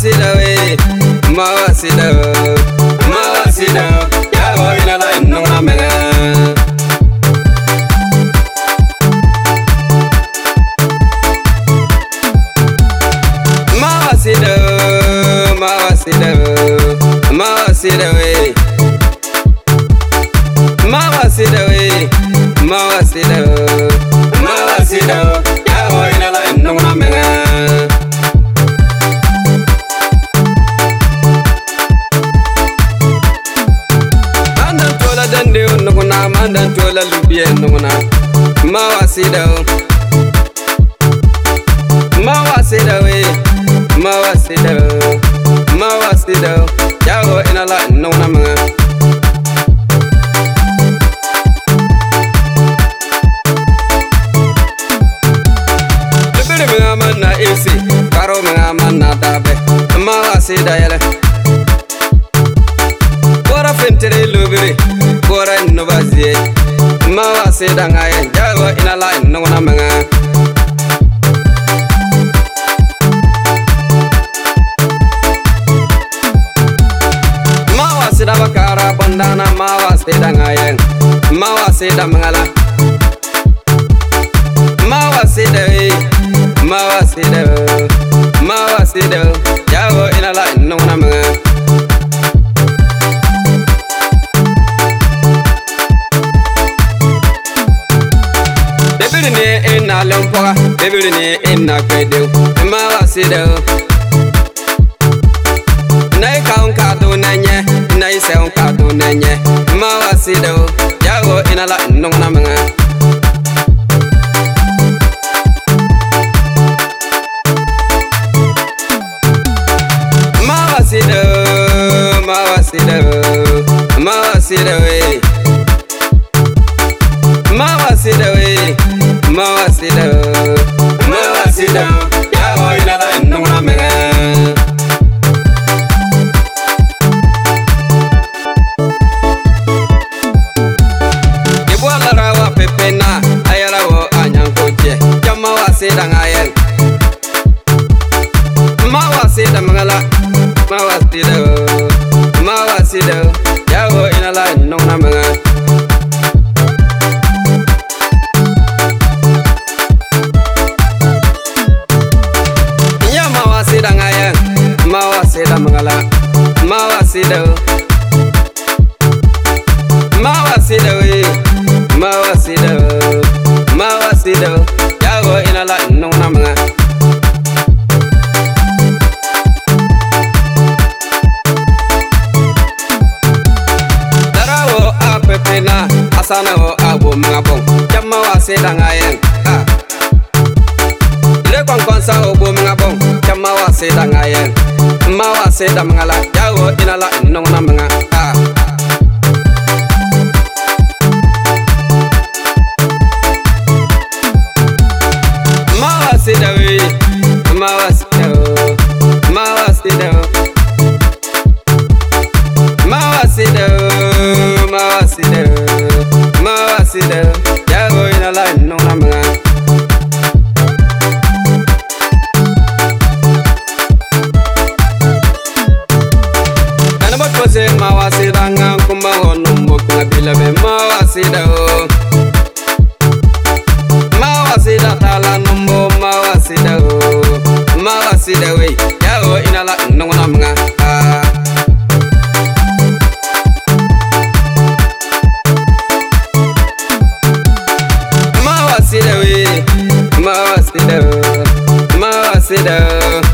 wasida we, ma wasida, ya wo ina la nunga menga. Ma wasida we, ma wasida we, ma wasida, ya wo ina la nunga menga. Mandan tola lubiye nunguna ma wasida we ma wasida yawo ina la nunguna mga libiri mga manna isi karo mga manna dabe ma wasida yele kora fentere lubiri kora nubazie ma wasida ngaye jago ina la nunguna menga ma wasida bakara bandana ma wasida ngaye ma wasida mengala ma wasida jago ina la nunguna menga ina lempoga bebiri ni ina kwedu ma wasida nai kaun kadu nenye nai seun kadu nenye ma wasida yago ina la nungna menga ma wasida we ma wasida yawo ina la nungna menga ibwala rawa pepena ayala wo anyankoje jama wasida ngayen ma wasida mangala ma wasida yawo ina la nungna menga mangala ma wasida we ma wasida yago ina la nungna menga darawo apepena asana wo abo menga bon jamma wasida ngayen le konkonsa obo menga bon jamma wasida ngayen ma wasida mangala yawo ina la nungna menga ma wasida we ma wasida yawo ina la nungna menga ma wasida ngang kumba onumbo ngabila be ma wasida tala numbo ma wasida we yawo ina la nungna menga ma wasida we ma wasida